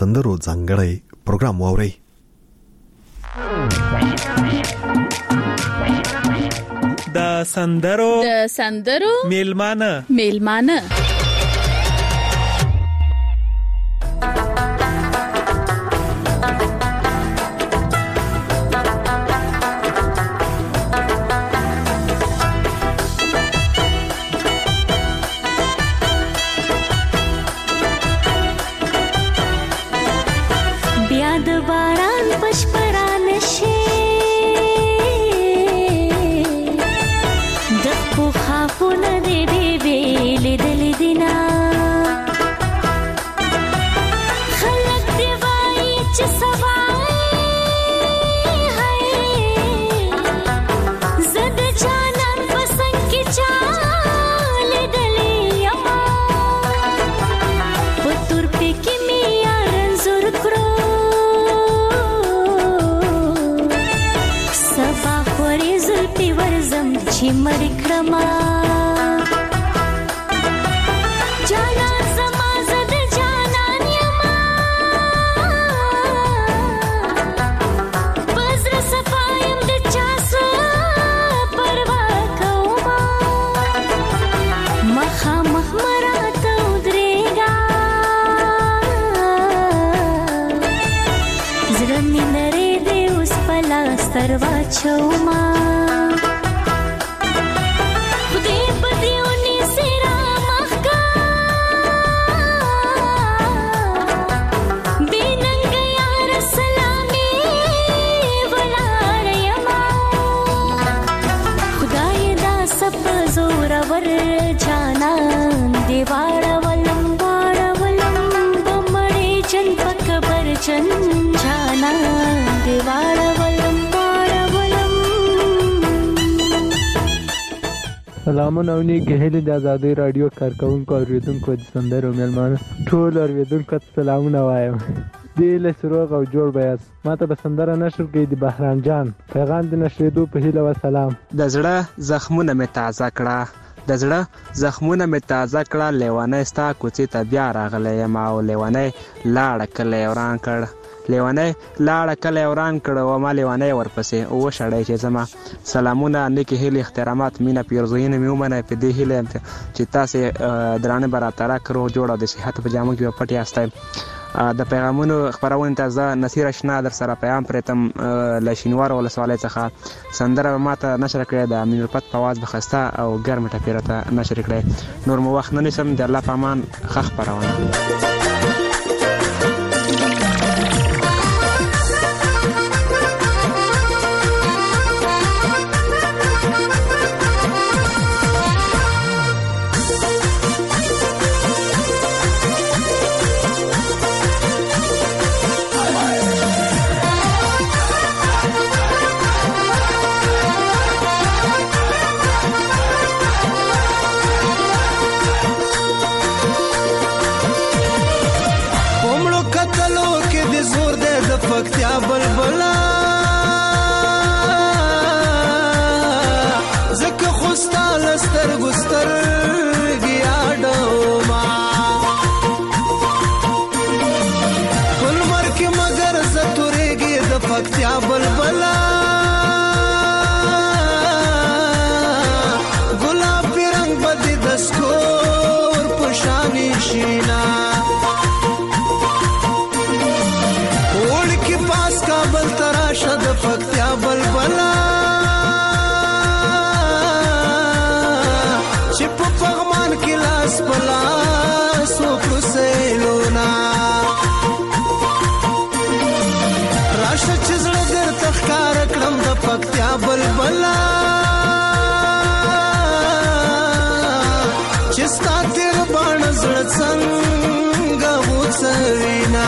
سندرو ځانګړی پروګرام واورئ. د سندرو میلمانه سلامونه او نیک هیلې د آزادۍ رادیو کارکونکو اوریدونکو د سندرو میلمانه ټول اوریدونکو ته سلامونه وایم. دې له روغ او جوړ بیاست. ماته به سندره نشر کوي د بهرام جان. پیغام د نشریدو په هیله و سلام. د زړه زخمونه مې تازه کړه لیوانه ستا کوڅې ته بیا راغلی یم او لیوانه لاړه کلی وران کړ او ما لیوانه ورپسې وشړی چې زما سلامونه نیکې هیلې احترامات مینه پیرزوینه مې ومنئ په دې هیله چې تاسې درانه براتره روغ جوړ او د صحت په جامو کې پټ یاستئ. د پیغامونو خپرونې ته زه نصیر اشنا در سره پیغام پرېتم له شینوار ولسوالۍ څخه. سندره ما ته نشر کړې د امین الفت په اواز به ښایسته او ګرمه ټپېره ته نشر کړې. نور مو وخت نه نیسم. د الله په امان ښه خپرونه. پکتیا بلبلا زکه خوستا لستر ګستر گیاډو ما ولمر کې مگر زتورېږي د پکتیا بلبلا ګلابي رنگ بدی دسکور پشانی شینا کابل تراشه د پکتیا بلبلا چې په پغمان کې لاس پلا سو پروسېلونا راشه چې زړه درته ښکار کړم د پکتیا بلبلا چې ستا تیر باڼه زړه څنګه وڅوینا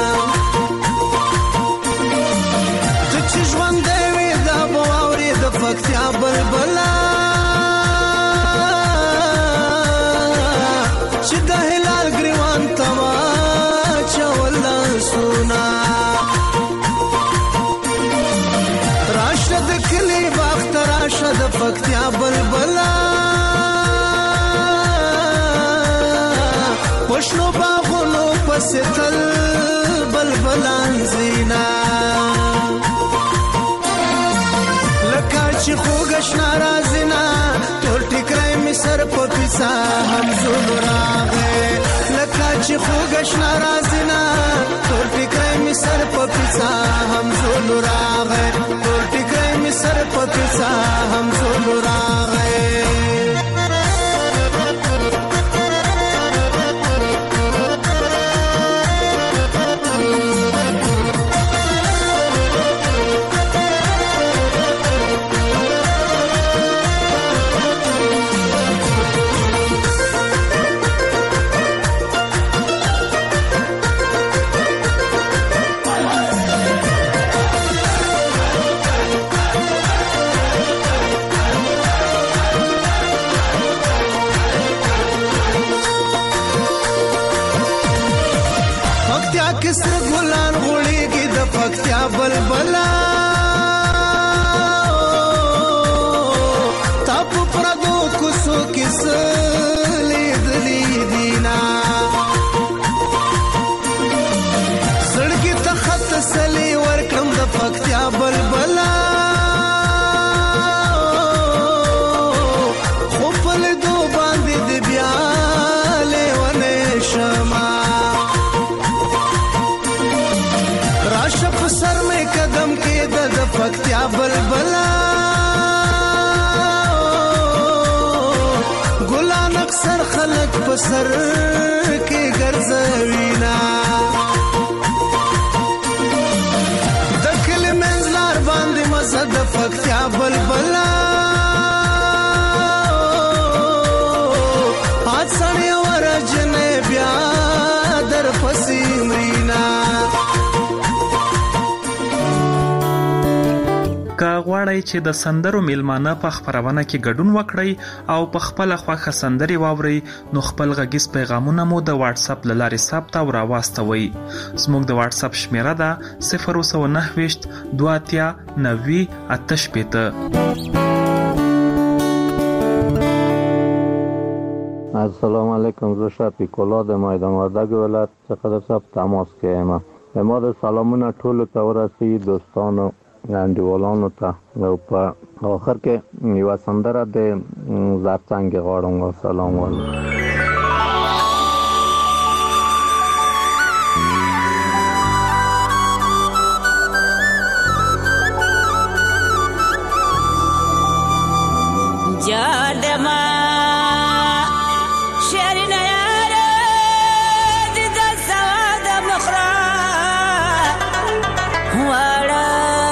چې ژوند دی دا به واورې د پکتیا بلبلا چې د هلال ګریوان ته واچول لاسونه راشه د کلي باغ ته راشه د پکتیا بلبلا په شنو باغونو پسې تل غشنا رازنا ټول ټکرای می سر په پیسا هم زول راغې لکه چې خو غشنا رازنا ټول ټکرای می سر په پیسا هم زول راغې ټول ټکرای می سر په پیسا هم زول راغې کسر ګلان غوړيږي د پکتیا بلبلا تاپ پردو کوسو کس لیدلی دینا سړکی ته خط سلی ورکړم د پکتیا بلبلا خو په دو باندې د بیا لیونه شما سر میں قدم کے دد پکتیا بلبلا گلان اکثر خلق پسر کے گرزوینا دکل منزلار باندې مزد پکتیا بلبلا آج سڑی ورجن بیا در پسیمرینا که غواړئ چې د سندرو میلمانه په خپرونه کې ګډون وکړئ او په خپل خوښه سندري واورئ نو خپل غږیز پیغامونه مو د واتس اپ له لارې ثبت او راواستوئ. زموږ د واتس اپ شمیره ده 029 2 90 88. السلام علیکم. زه شفیق الله د میدان وردګ ولایت څخه صاحب تماس کوم. ما د سلامونه ټول ته ورسي دوستانو انډیوالانو ته او په آخر کې یو سندره د زرڅنګ غواړم. سلام علیکم. جادما شرنا یاره د سواد مخرا وړه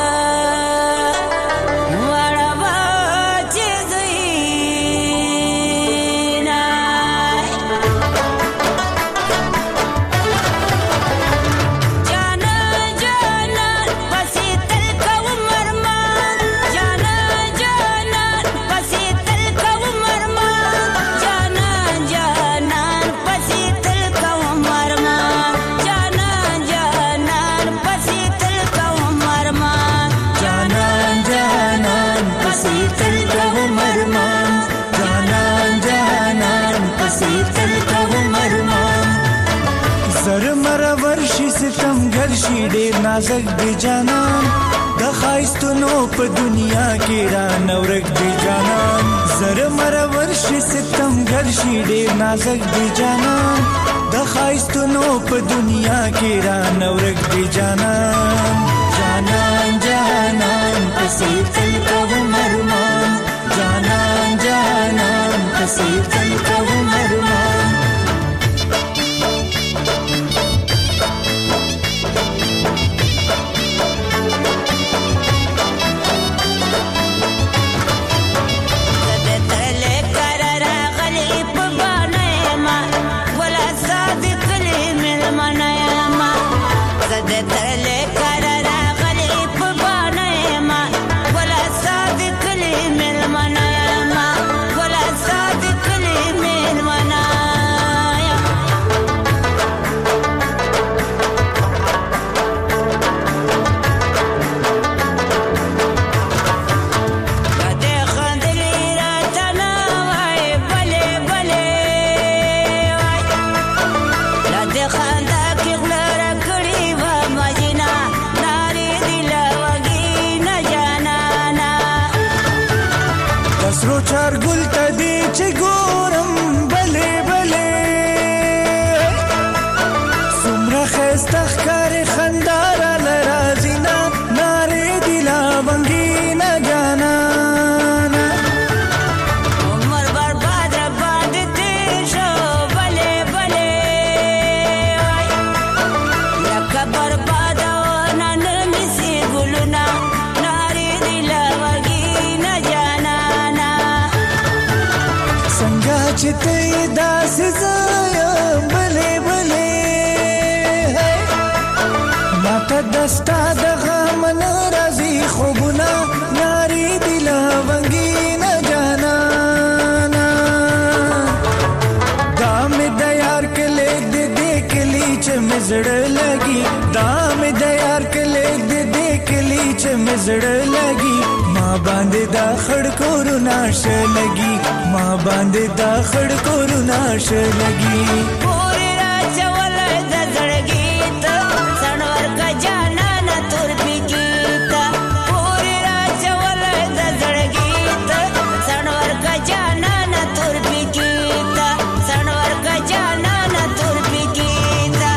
شي ډېر نازک دی جانان د خایستونو په دنیا کې را نورک دی جانان زر مرور شي ستم ګر شي ډېر نازک دی جانان د خایستونو په دنیا کې را نورک دی جانان جانان جانان پسې تل کوم ارمان جانان جانان پسې تل کوم ارمان ترلے کر راغلی په باندې ما ولا نخکار خندار لرازینا ناره دلا ونگینا جانانا عمر برباد باد تیر شو بله بله لکه برباد نن میسی گلونا ناری دلا وگینا جانانا څنګه چې ته داسې ځایم بلې بلې ماته دستا د غم نه راځي خوبونه ناري دي لونګینه جانانا دا مې د یار کلی د دې کلی چې مې زړه لګي دا مې د یار کلی د دې کلی چې مې زړه لګي ما باندې دا خړ کورونه شلګي ما باندې دا خړ کورونه شلګي پوری راچول د زړګي ته سنور کا جانانا تور پکیتا پوری راچول د زړګي ته سنور کا جانانا تور پکیتا سنور کا جانانا تور پکیتا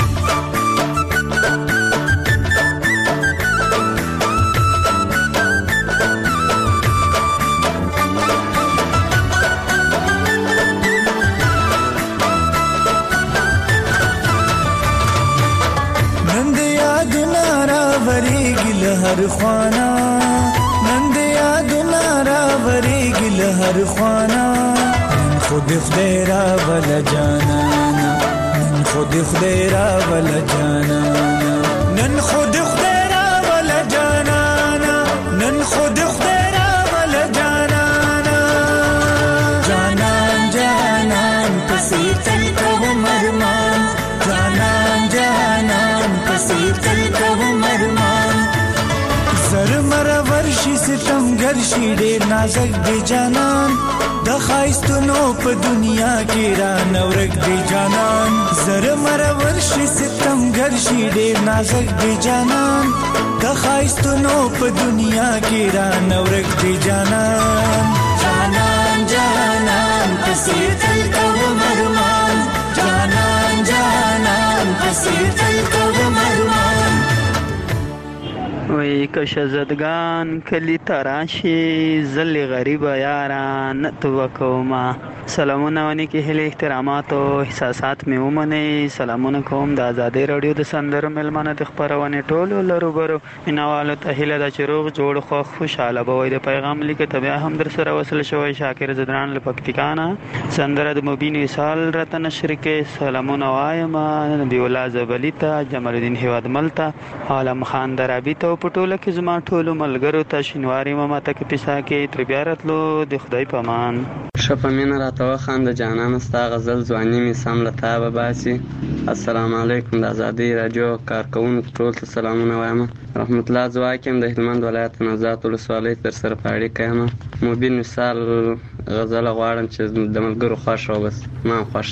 نند یادونه راوریږي له هر خوانا نند یادونه راوریږي له هر خوانا نن خود خدای راول جانانا نن خود خدای راول جانانا نن خود خدای راول جانانا نن خود خدای راول جانانا جانان جانان پسې تل کوم ارمان جانان جانان پسې تل کوم ارمان زر مر ورشي ستم ګرشي ډېر نازک دی جانان د خایستونو په دنیا کې را نورک دی جانان زر مر ورشي ستم ګرشي ډېر نازک دی جانان د خایستونو په دنیا کې را نورک دی جانان جانان جانان پسې تل کوم ارمان جانان جانان پسې تل کوم ارمان وی که شزدگان کلی تراشی زل غریب یاران تو وکوما سلامونه ونی کې هلي احترامات او احساسات مې ومني سلامونه کوم د آزادۍ رادیو د سندرو ملمنه د خبرونه ټولو لروبرو مینوالو ته هله د چروغ جوړ خو خوشاله بوي د پیغام لیکه تبع هم در سره وصل شوی شاکر زدران لپکتیکانا سندره د مبین وصال رته نشر کې سلامونه وایم نبی الله زبلیتا جمال الدین هواد ملتا عالم خان درابی ته پټوله کې زما ټولو ملګرو ته شینواری ماما ته کې پیسا کې تر بیارتلو د خدای پامان شپمینه راته خان د جانان ستا غزل ځواني می سم لتا به باسي السلام علیکم د آزادۍ رادیو کارکونکو ټول ته سلامونه وایم رحمت الله زواکم د هلمند ولایت نوزاد ولسوالۍ تر سره پاړی کایم مبین مثال غزل غواړم چې د ملګرو خوښ او بس ما خوښ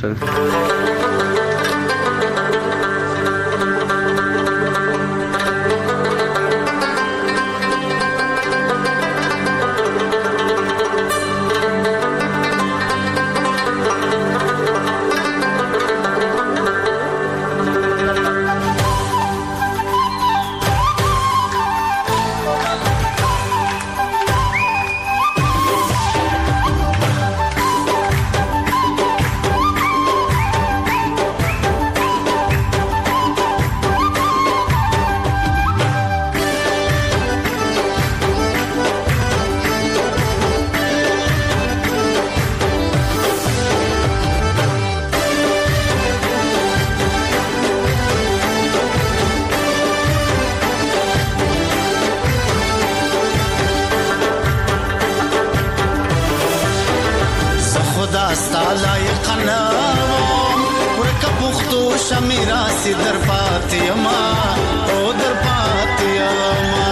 شمیراسی در پاتیما او در پاتیما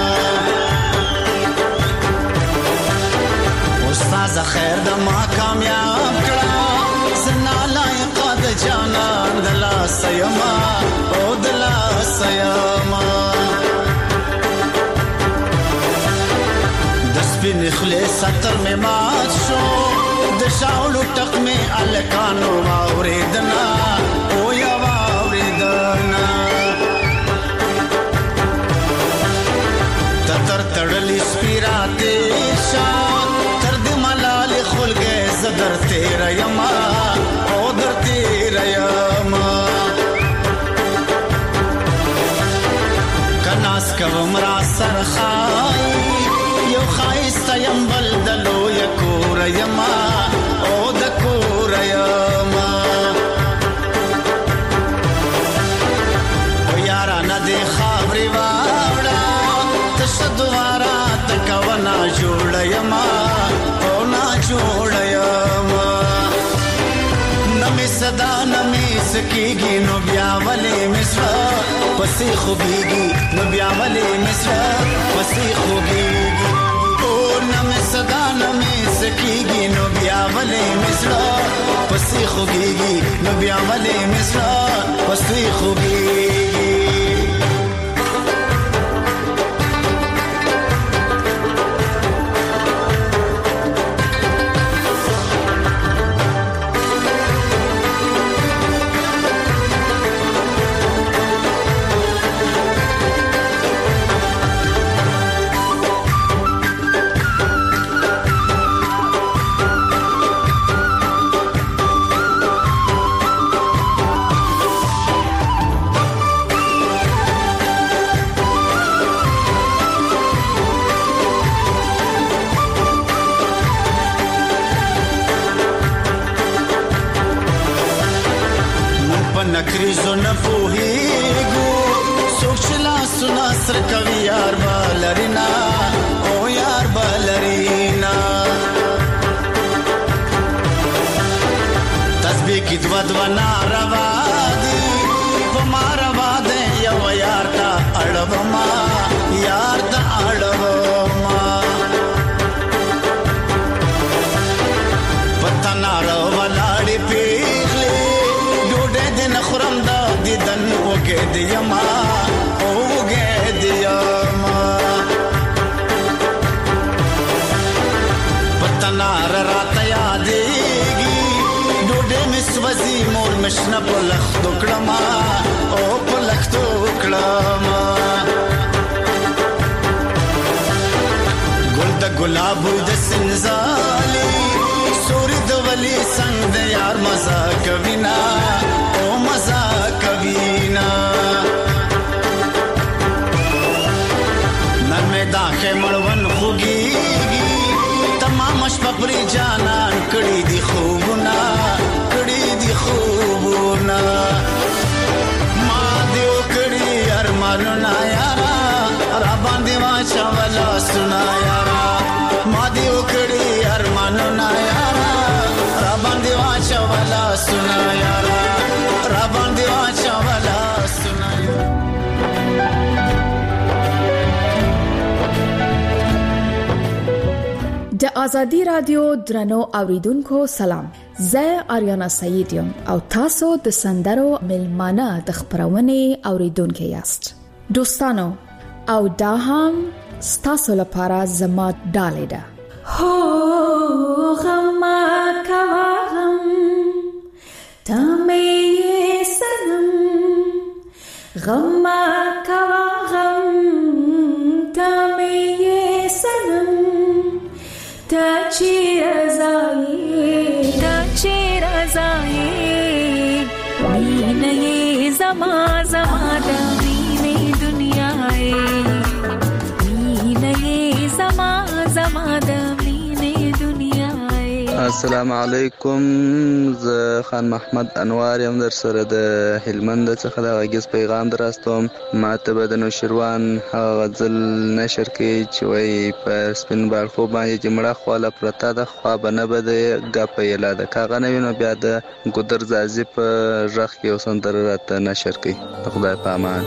استاد خیر د ما کامیاب کړه زنا لایق د جانان دلا سیما او دلا سیما د سپین خلیص ستر می مات شو د شاولو ټق می الکانو اوریدنا او یا اوریدنا تیر شان تر دې ملال خلګې زدر تیر یما او در تیر یما کناس کوم را سرخای یو خایست یم بلدلو یکور یما او د کور یما او یارا ندی خبري واړه تشدوارا تکونا جوړ یما او نا جوړ یما نمی صدا نمی سکیږي نو بیا ولې مصر پسې خوږيږي نو بیا ولې مصر پسې خوږيږي او نمی صدا نمی سکیږي نو بیا ولې مصر پسې خوږيږي نو بیا ولې مصر پسې خوږيږي نکریزو نپوهیگو سوچلا سنا سر کوي یار بالرینا او یار بالرینا تسبیح کی دو ناروا دی وما روا دے یو یار تا اڑوما یار تا اڑوما پتا نارو ولاړی پیغلی خرم دا دیدن وګه دیما اوګه دیما پتنار رات یادېږي ډوډۍ مسوځي مور مشنه په لختو کړما او په لختو کړما ګل د ګلاب د سنزالي سوري د ولی څنګه د یار مزه کوي نا مزا کبینا نرمه داخه مړون خوږيږي تمام شپه پرې جانان کړي دي خوبونه ما دیو کړي ارمانونه یارا را باندې واچا ولا سنا یارا ما دیو کړي ارمانونه یارا را باندې واچا ولا سنا یارا د ازادي رادیو درنو اوریدونکو سلام، زه آریانا سعید یم او تاسو د سندرو ملمانه د خبرونې اوریدونکو یاست. دوستانو او دا هم ستاسو لپاره زما ډالۍ ده. هو غما کوم تمه سنم غما کوم تمه سنم تا چیر ازایی مینه زما د مینه دنیای مینه زما د مینه دنیای. السلام علیکم، زه خان محمد انوار یم در سره د هلمند څخه د غږیز پیغام دراستوم. ماته به د نوشیروان هغه غزل نشر کړي چې وایي په سپین باړخو باندې چې مړه خواله پرته ده خوا به نه به د ګپه یلا ده که هغه نه وي نو بیا د ګودر ځاځي په غږ کې یو سندره راته نشر کړي. د خدای په امان.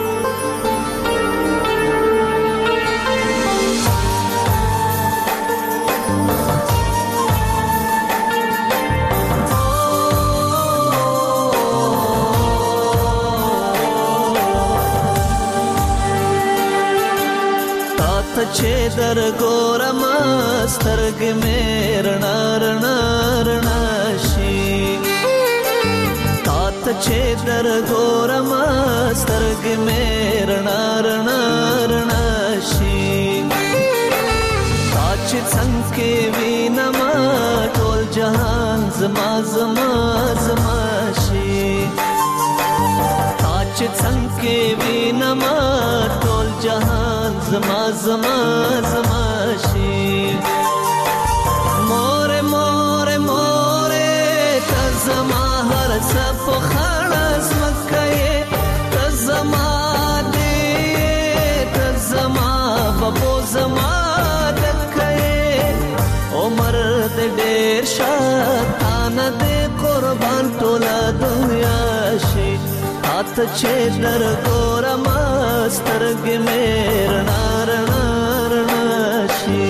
چې در ګورم سترګې مې رڼا رڼا رڼا شي تا ته چې در ګورم سترګې مې رڼا رڼا رڼا شي کې وینما ټول جهان زما زما زما شي مور مور مور ته زما هر څه په خلاص مکه ته زما دې ته زما بابو زما دکه عمر دې ډېر شاتان دې قربان ټوله دنیا شي ته چې در ګورم سترګې مې رڼا رڼا رڼا شي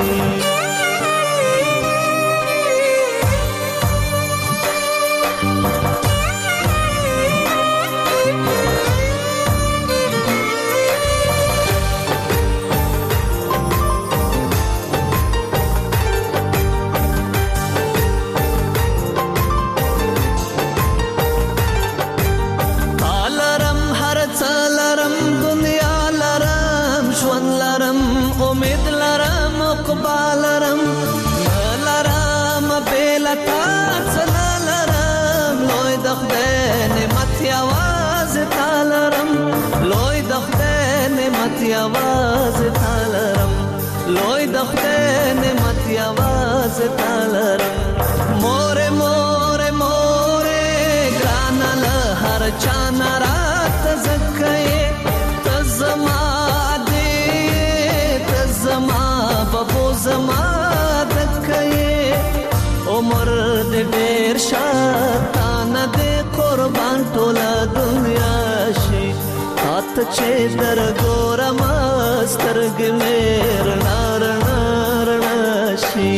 आवाज तालरम लोई दखते ने मत आवाज तालरम मोरे मोरे मोरे ग्रानल हर चाना रात जक्के तजमा दे तजमा बबो जमा दक्के उमर दे ढेर शातान दे कुर्बान टोला दुनिया शी हाथ चे दर गोरम स्तरग में रना रना रना शी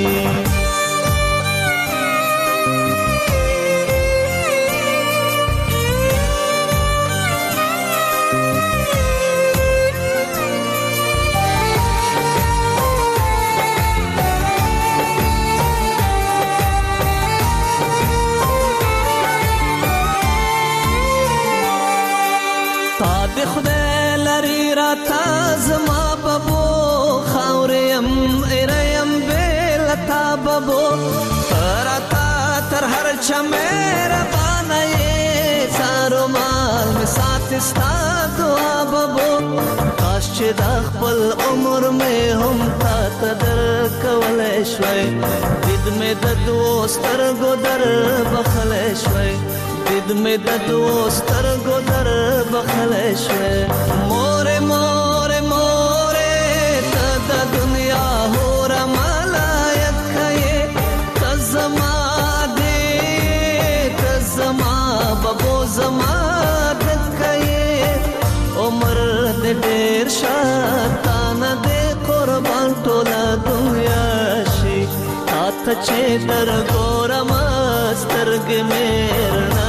خدای لري راته زما بابو خاورم اريم بلتا بابو راته تر هر چمره باندې سارو مال می سات استا دعا بابو کاش چې د خپل عمر مې هم تا تدر کولې شوي دید مې د دوستر ګدر بخلې شوي دید میں د دوستر ګدر بخلې شوې مورې مورې مورې ته د دنیا هور ملایت کړې ته زما دې ته زما بابو زما د کړې عمر دې ډېر شاتان دې قربان ټوله دنیا شي ته چې در ګورم سترګې مې رڼا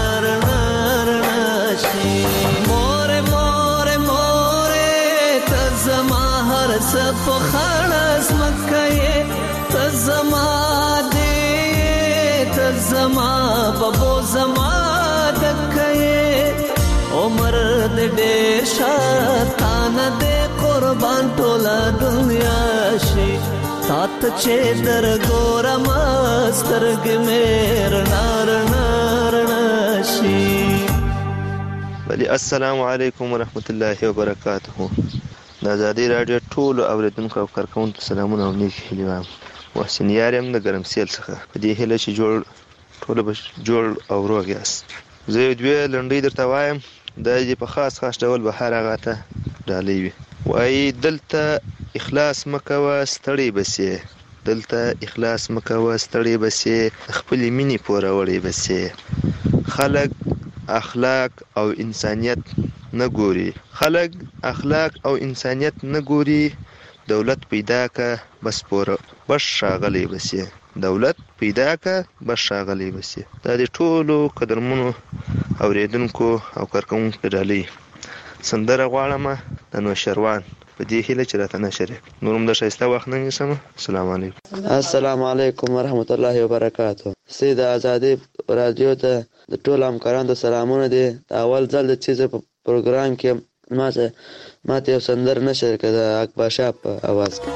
मोरे मोरे मोरे तजमा हर सब खलास मक्के तजमा दे तजमा बबो जमा दक्के उमर दे ढेर शातान दे कुर्बान टोला दुनिया शी तात चे दर गोरम स्तरग में रना रना रना शी ولی السلام علیکم ورحمت الله وبرکاته د آزادۍ راډیو ټولو اوریدونکو او کارکوونکو سلامونه او نیک هیلې وایم محسن یار یم د ګرمسیل څخه په دې هیله چې ټوله به جوړ او روغ یاست زه یو دوې لنډۍ درته وایم دا دې په خاص ډول به هر هغه ته ډالۍ وي وایي دلته اخلاص مه کوه ستړی به سې دلته اخلاص مه کوه ستړی به سې خپلې مینې پوروړی به سې خلک اخلاق او انسانیت نه ګوري خلک اخلاق او انسانیت نه ګوري دولت پیدا کا بس پوره بس شاغلی بسې دولت پیدا کا بس شاغلی بسې دا د ټولو قدرمنو اوریدونکو او کارکوونکو ډالۍ سندره غواړم د نوشروان په دې هیله چې راته نشره نورم د شایسته وخت نه نیسم السلام علیکم السلام علیکم ورحمت الله وبرکاته سید آزادۍ رادیو ته د ټولو همکارانو ته سلامونه دي اول ځل چې په پروګرام کې ماته یو سندر نشر کړه د اکباشا په आवाज کې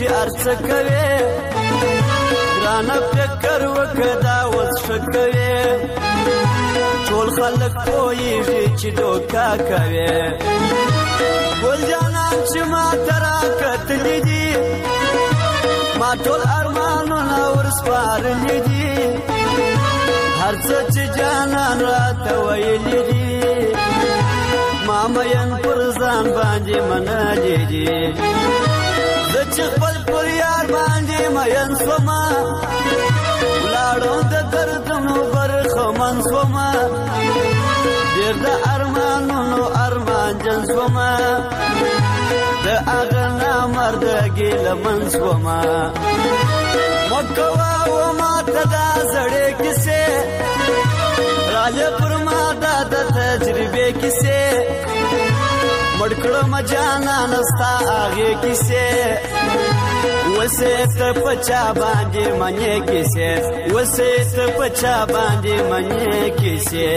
چې ارڅه کوي ګرانه فکر وکړه اوس ښه کوي ټول خلک پوهېږي چې دوکه کوي ګل جانان چې ما ته راکتلي دي ما ټول ارمانونه ورسپارلي دي هر څه چې جانان راته ویلي دي ما مین پر ځان باندې منلي دي زه چې خپل پر یار باندې مین شومه ولاړم د دردونو برخمن شومه ډېر د ارمانونو ارمانجن شومه د هغه نامرده ګیلمن شومه مه کوه و ماته دا زړې کیسې راځه پر ما دا د تجربې کیسې مړ کړم جانانه ستا هغې کیسې وسې ته په چا باندې منې کیسې وسې ته په چا باندې منې کیسې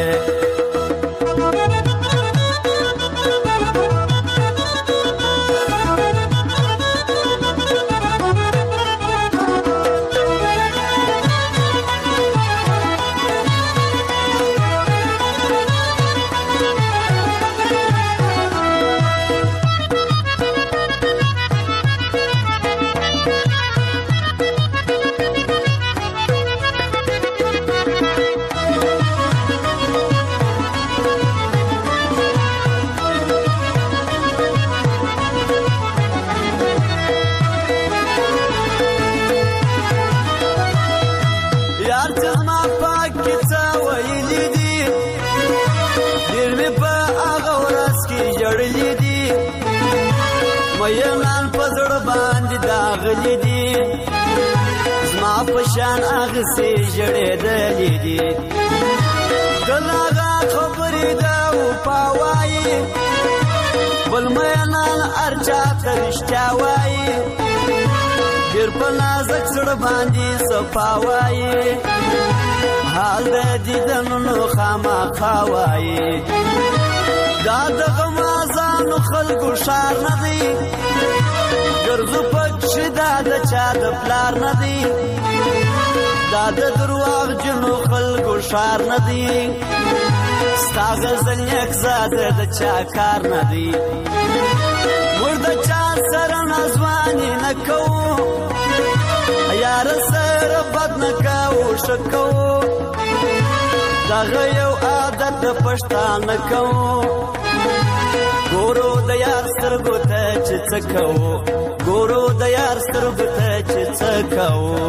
مینان په زړه باندې داغلي دي زما په شان اغسې ژړېدلي دي کله هغه خبرې ده وپا وایي بل مینان هر چا ته رښتیا وایي ډېر په نازک زړه باندې صفا وایي حال د دیدنونو خامخا وایي دا د غمازانو خلکو ښار نه دی ګرځو پکښې دا د چا د پلار نه دی دا د درواغجنو خلکو ښار نه دی ستا غزل نیک زاده د چا کار نه دی موږ د چا سره نازواني نه کوو یاره سره بد نه کوو ښه کوو دغه یو عادت د پښتانه کوو ګورو د یار سترګو ته چې څه کوو ګورو د یار سترګو ته چې څه کوو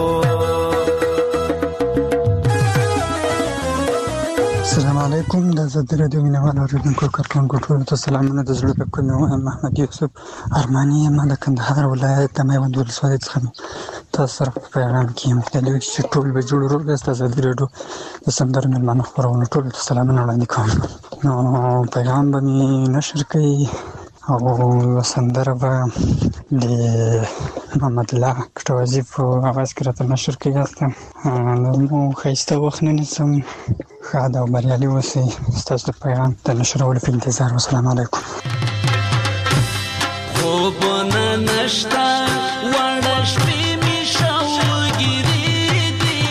السلام علیکم د آزادي راډیو مینوال اورېدونکو کارکوونکو ټولو ته سلامونه د زړه په کومې وایم محمد یوسف ارماني یم د کندهار ولایت د میوند ولسوالۍ څخه تاسو سره په پیغام کې یم دلته چې ټول به جوړ روغ یاست آزادي راډیو د سندرو مېلمانه خپرونو ټولو ته سلامونه وړاندې کوم نو پیغام به مې نشر کوي او سندره به د محمد الله کټوازي په اواز کې راته نشر کوي هستم نو ښایسته وخت نه نیسم ښاد او بریالي اوسئ ستاسو د پیغام د نشرولو په انتظار والسلام علیکم خوبونه نشته وړه شپې مې شوګیرې دي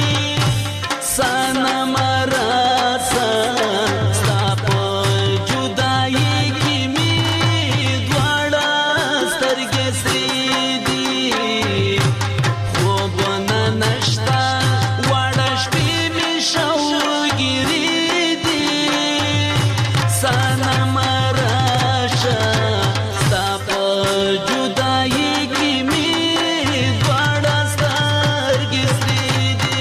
صنمه راسه ستا په جدایۍ کې مې دواړه سترګې سرې دي خوبونه نشته وړه شپې مې شوګیرې دي صنمه راشه ستا په جدایۍ کې مې دواړه سترګې سرې دي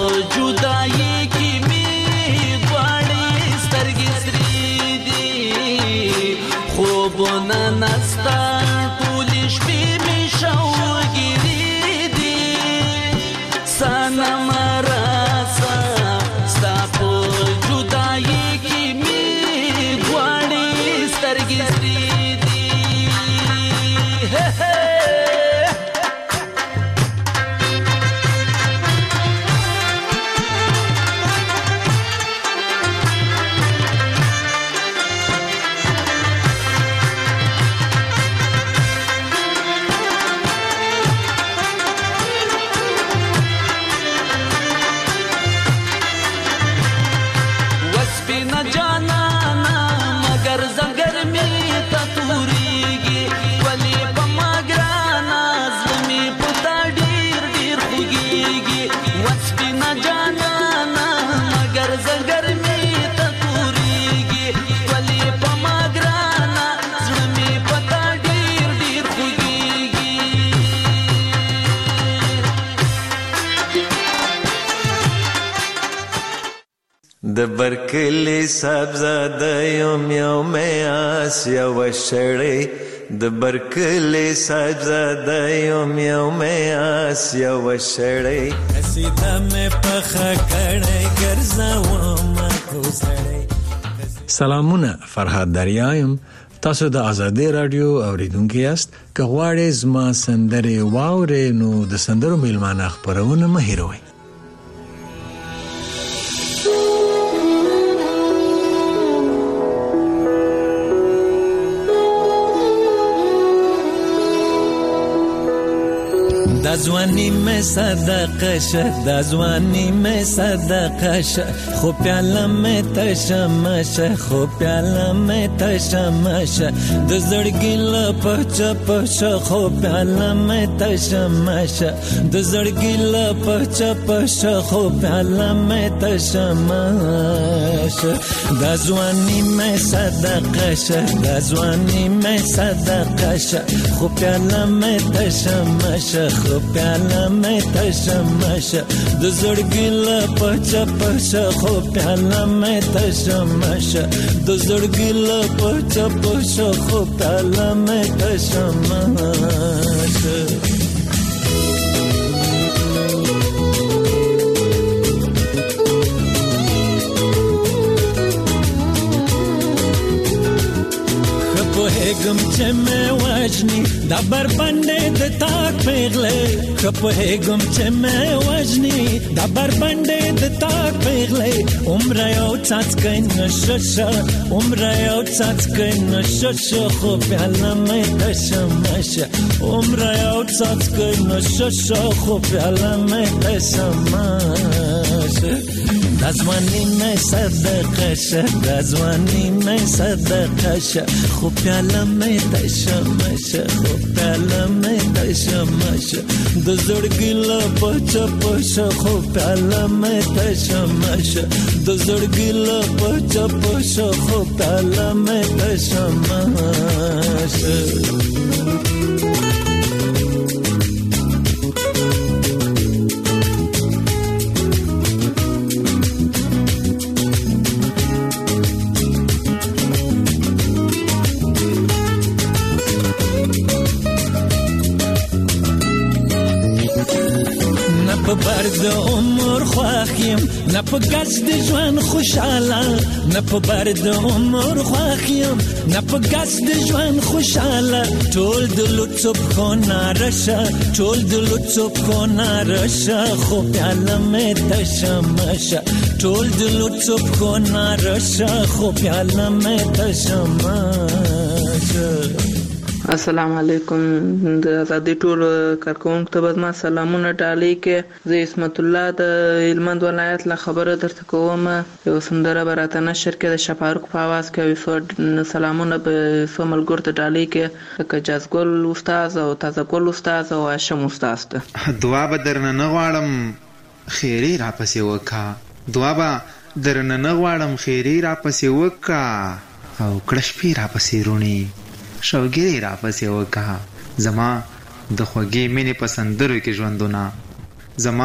جدایي کې می غواړي سترګې سرې دي خوبونه نستا ټولې شپې مې شوګیرې دي صنم راسه ستا په جدایي کې می غواړي سترګې سرې دي د برکلی صاحبزاده یم یو میاس یو شړی د برکلی صاحبزاده یم یو میاس یو شړی قصیده مې پخه کړی ګرځوم کوسړی. سلامونه، فرهاد دریا یم. تاسو د آزادی رادیو اوریدونکي یاست. که غواړئ زما سندرې واورئ نو د سندرو میلمانه خپرونه مه هېروئ. دا ځواني مې صدقه شه دا ځواني مې صدقه شه خو پیاله مې تشمه شه خو پیاله مې تشمه شه د زړګي له پچه پشه خو پیاله مې تشمه شه د زړګي له پچه پشه خو پیاله مې تشمه شه دا ځواني مې صدقه شه دا ځواني مې صدقه شه خو پیاله مې تشمه شه خو پیاله مې تشمه شه د زړګي له پچه پشه خو پیاله مې تشمه شه د زړګي له پچه پشه خو پیاله مې تشمه شه. هګم چې مې وژني دا بربنډې د تاک پیغلې خپه هګم چې مې وژني دا بربنډې د تاک پیغلې عمر یو څاڅکی نششه عمر یو څاڅکی نششه خو پیاله مې تشمه شه عمر یو څاڅکی نششه خو پیاله مې تشمه شه دا ځواني مې صدقه شه دا ځواني مې صدقه شه خو پیاله مې تشمه شه خو پیاله مې تشمه شه د زړګي له پچه پشه خو پیاله مې تشمه شه د زړګي له پچه پشه خو پیاله مې تشمه شه. په بر د عمر خوښ یم نه په ګز د ژوند خوشحاله نه په بر د عمر خوښ یم نه په ګز د ژوند خوشحاله ټول د لطف خو نارشه ټول د لطف خو نارشه خو پیاله مې تشمه شه ټول د لطف خو نارشه خو پیاله مې تشمه شه. السلام علیکم د آزادی ټول کارکونکو ته ما سلامونه ډالۍ کې زه اسمت الله د هلمند ولایت له خبره درته کوم یو سندره براته نشر کې د شفاروق په आवाज کې وسو سلامونه به سوملګور ته ډالۍ کې لکه جازګل استاد او تازه ګل استاد او هاشم استاد ته دعا به درنه نه غواړم خیری را پسې وکا دعا به درنه نه غواړم خیری را پسې وکا او کړشپی را پسې رونی شوګری را پسې وکا زما د خوږې مینې په سندرو کې ژوندونه زما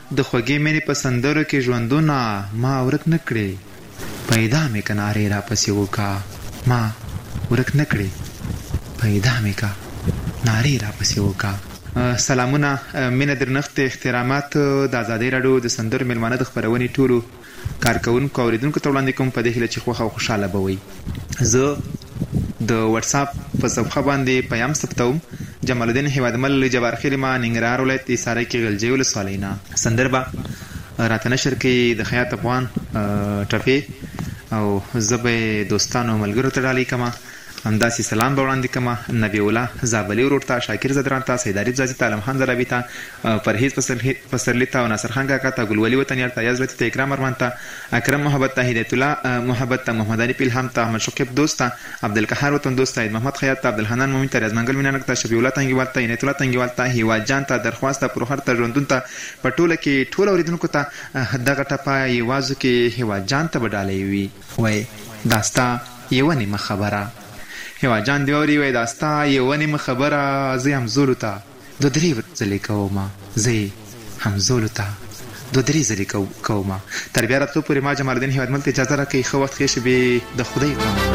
د خوږې مینې په سندرو کې ژوندونه ما ورک نه کړې پیدا مې که نارې راپسې وکا ما ورک نه کړې پیدا مې که نارې راپسې وکا. سلامونه، مینه، درنښت، احترامات د ازادۍ راډیو د سندرو میلمانه د خپرونې ټولو کارکوونکو اوریدونکو ته وړاندې کوم په دې هیله چې خوښه او خوشحاله به وئ. زه د واتساپ په صفحه باندې پیام ثبتوم. جمال الدین هیوادمل جبارخیل ما ننګرهار ولایت ایساره کې غلجی ولسوالۍ نه سندر به راته نشر کوي د خیاط افغان ټپې او زه به دوستانو ملګرو ته ډالۍ کوم. همداسې سلام به وړاندې کوم نبی الله زابلي ورور ته، شاکر زدران ته، سید عریف زازي ته، علم خان زرابي ته، پرهیز پسرلي ته او ناصر خان کاکا ته، ګلولي وطنیار ته، یاز لطیف ته، اکرام ارمان ته، اکرم محبت ته، هدایت الله محبت ته، محمد علي پیلهام ته، احمد شقیب دوست ته، عبدالقهار وطن دوست ته، محمد خیاط ته، عبدالحنان مومن ته، ریاض منګل مینانک ته، شفیع الله تنګیوال ته، عنایت الله تنګیوال ته، هیواد جان ته، درخواست ته، پروخر ته، ژوندون ته، په ټوله کې ټول اوریدونکو ته دغه ټپه یوازو کې هیواد جان ته به ډالۍ وي. وایي دا ستا یوه نیمه خبره هیواد جان دی اوري، وایي دا ستا یوه نیمه خبره زه همزولو ته دوه درې ځلې کومه، زه همزولو ته دوه درې ځلې کومه. تر بیا راتلو پورې ما جمال الدین هیوادمل ته اجازه راکوئ. ښه وخت ښې شېبې د خدای په امان.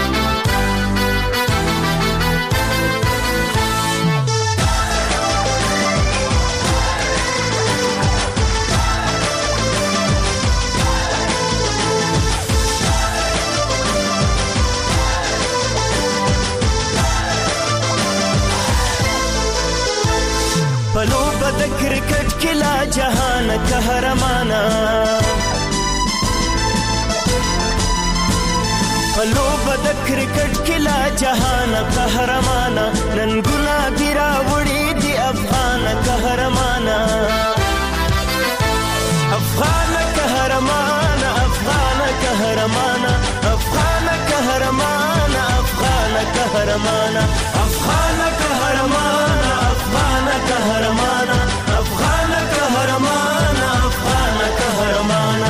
کرکٹ کلا جہان قہرمانا پلو بد کرکٹ کلا جہان قہرمانا نن گلابی راوڑی دی افغان قہرمانا افغان قہرمانا افغان قہرمانا افغان قہرمانا افغان قہرمانا افغان قہرمانا افغان قہرمانا افغان قهرمانا افغان قهرمانا.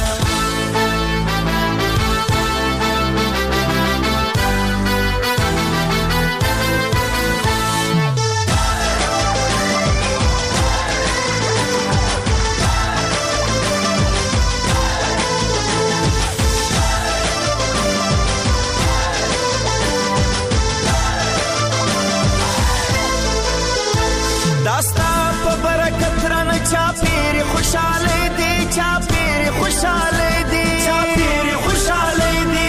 داستا په برکت رانه چاپیر خوشاله دی چاپیر خوشاله دی چاپیر خوشاله دی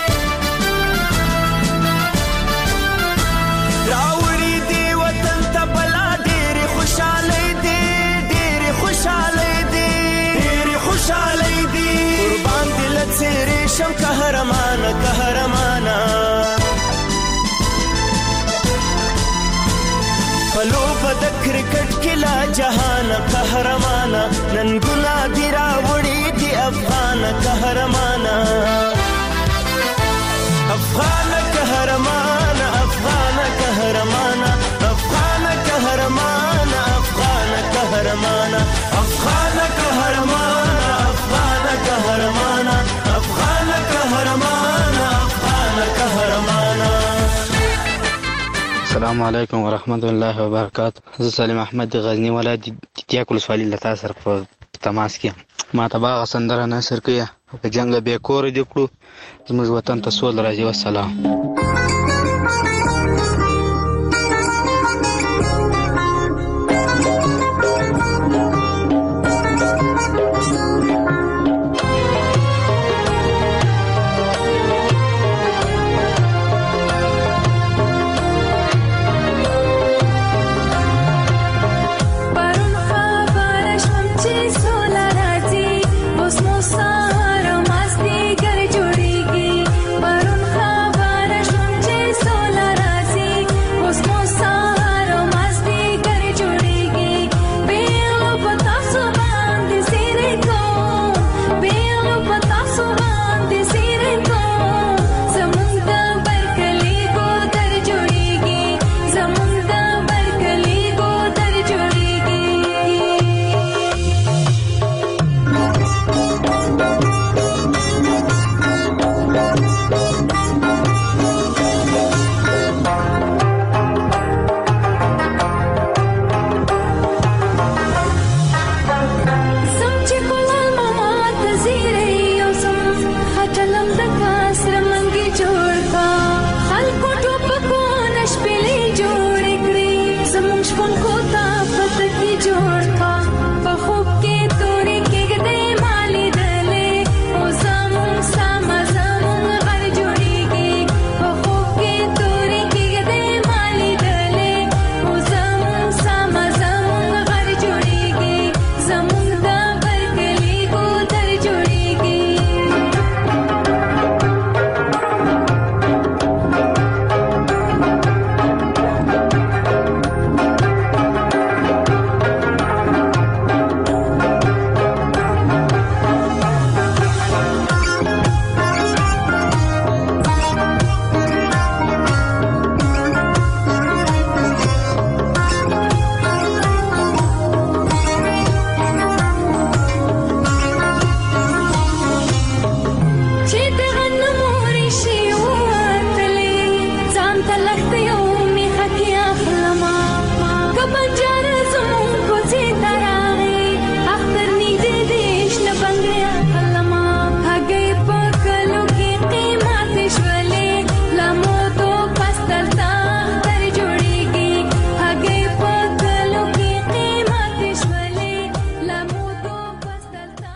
راوړي دی وطن ته بلا ډېر خوشاله دی ډېر خوشاله دی ډېر خوشاله دی قربان دل څیرې شم قهرمانه قهرمانه پلو بد کرکٹ کلا جہان قہرمانا نن گلابی راوڑی دی افغان قہرمانا افغان قہرمانا افغان قہرمانا افغان قہرمانا افغان قہرمانا افغان قہرمانا افغان قہرمانا افغان قہرمانا افغان قہرمانا. السلام علیکم ورحمت الله وبرکاته. زه سلیم احمد غزنی ولایت تیاک ولسوالۍ له تاسو سره په تماس کې ما ته باغ سندره نشر کړه په جنگ به کور دې کړو زموږ وطن ته سول راځي. والسلام.